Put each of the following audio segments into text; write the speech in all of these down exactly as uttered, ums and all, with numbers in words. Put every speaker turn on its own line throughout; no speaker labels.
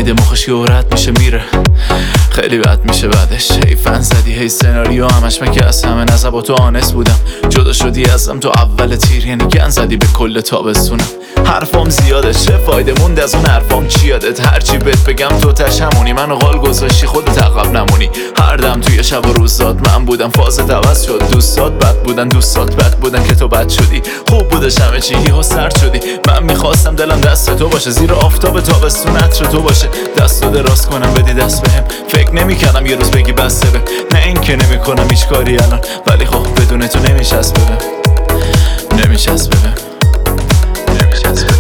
میده مخش رد میشه میره، خیلی بد میشه بعدش. هی فن زدی هی سناریو همش مگه از همه نزب و تو آنس بودم. جدا شدی ازم تو اول تیر، یعنی گن زدی به کل تابستونم. حرفام زیاده چه فایده موند از اون حرفام چی یادت؟ هرچی بهت بگم تو تش همونی، منو غال گذاشتی خودت عقب نمونی. هر دم توی شب و روز داد من بودم، فازت عوض شد. دوستات بد بودن دوستات بد بودن که تو بد شدی. خوب بودش همه چی یهو سرد شدی. من میخواستم دلم دست تو باشه، زیر آفتاب تابستون عطر تو باشه. دست رو دراز کنم بدی دست بهم، فکر نمی‌کردم یه روز بگی بسته به. نه این که نمی‌کنم هیچ کاری الان، ولی خب بدون تو نمی‌چسبه بهم، نمی‌چسبه بهم، نمی‌چسبه.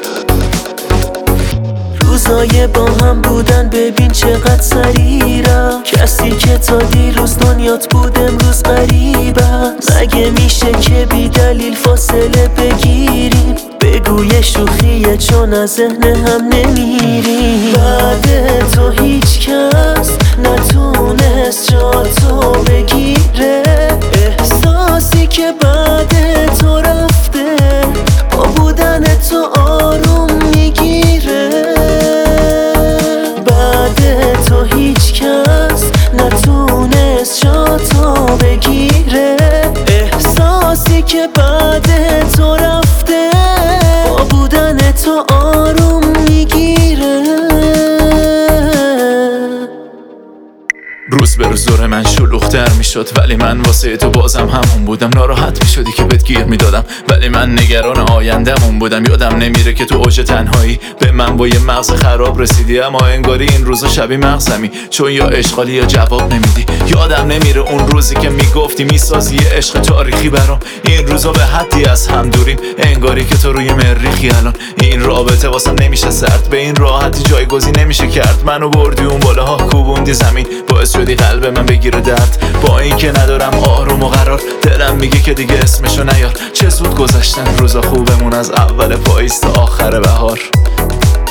روزای با هم بودن ببین چقدر سریع رفت. کسی که تا دیروز دنیات بود امروز غریب است. مگه میشه که بی دلیل فاصله بگیریم؟ بگو یه شوخیه چون از ذهن هم نمیریم. بعد تو هیچ کس نتونست جاتو بگیره. احساسی که بعد تو رفته با بودن تو آروم میگیره. بعد تو هیچ کس نتونست جاتو بگیره. احساسی که بعد تو رفته با بودن تو آروم میگیره.
روز به روز دور من شلوغ‌تر میشد، ولی من واسه تو بازم همون بودم. ناراحت میشدی که بهت گیر میدادم، ولی من نگران آینده‌مون بودم. یادم نمیره که تو اوج تنهایی به من با یه مغز خراب رسیدی. اما انگاری این روزا شبیه مغزمی، چون یا اشغالی یا جواب نمیدی. یادم نمیره اون روزی که میگفتی میسازی یه عشق تاریخی برام. این روزا به حدی از هم دوریم، انگاری که تو روی مریخی الان. این رابطه واسم نمیشه سرد، به این راحتی جایگزین نمیشه کرد. منو بردی اون بالاها کوبوندی زمین، باعث شدی قلب من بگیره درد. با این که ندارم آروم و قرار، دلم میگه که دیگه اسمشو نیار. چه زود گذشتن روزا خوبمون، از اول پاییز تا آخر بهار.